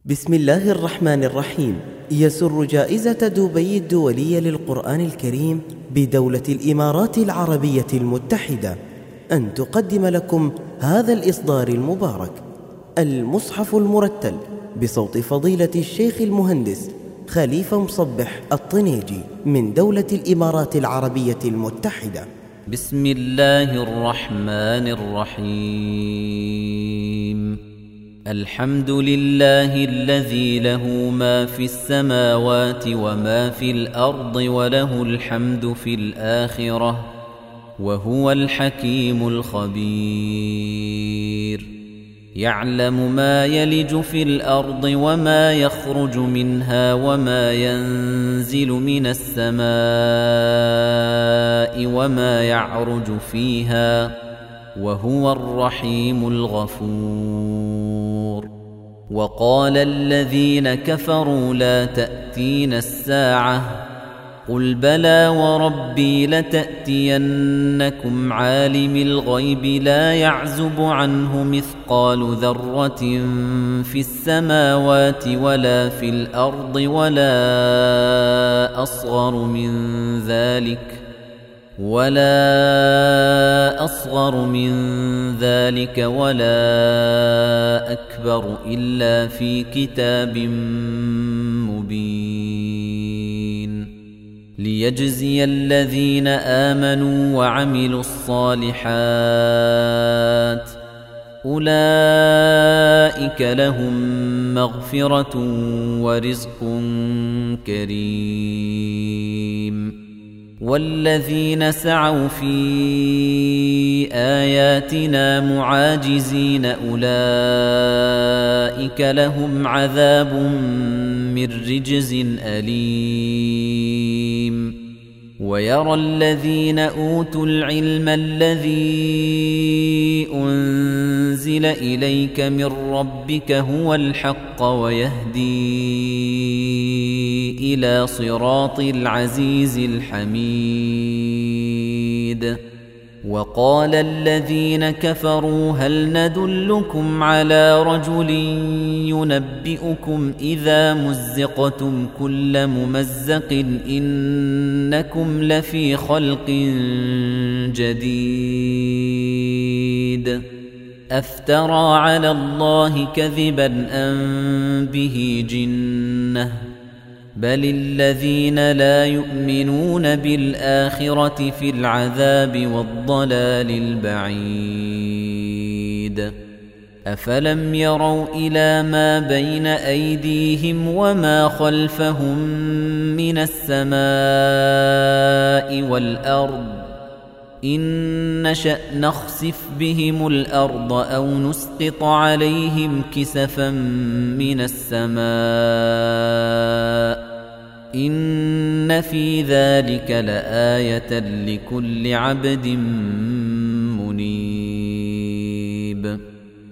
بسم الله الرحمن الرحيم. يسر جائزة دبي الدولية للقرآن الكريم بدولة الإمارات العربية المتحدة أن تقدم لكم هذا الإصدار المبارك، المصحف المرتل بصوت فضيلة الشيخ المهندس خليفة مصبح الطنيجي من دولة الإمارات العربية المتحدة. بسم الله الرحمن الرحيم. الحمد لله الذي له ما في السماوات وما في الأرض وله الحمد في الآخرة وهو الحكيم الخبير. يعلم ما يلج في الأرض وما يخرج منها وما ينزل من السماء وما يعرج فيها وهو الرحيم الغفور. وقال الذين كفروا لا تأتينا الساعة قل بلى وربي لتأتينكم عالم الغيب لا يعزب عنه مثقال ذرة في السماوات ولا في الأرض ولا أصغر من ذلك ولا أكبر إلا في كتاب مبين، ليجزي الذين آمنوا وعملوا الصالحات أولئك لهم مغفرة ورزق كريم. والذين سعوا في آياتنا معاجزين أولئك لهم عذاب من رجز أليم. ويرى الذين أوتوا العلم الذي أنزل إليك من ربك هو الحق ويهدي إلى صراط العزيز الحميد. وقال الذين كفروا هل ندلكم على رجل ينبئكم إذا مزقتم كل ممزق إنكم لفي خلق جديد أفترى على الله كذبا أم به جنة بل الذين لا يؤمنون بالآخرة في العذاب والضلال البعيد. أفلم يروا إلى ما بين أيديهم وما خلفهم من السماء والأرض إن نشأ نخسف بهم الأرض أو نسقط عليهم كسفا من السماء إن في ذلك لآية لكل عبد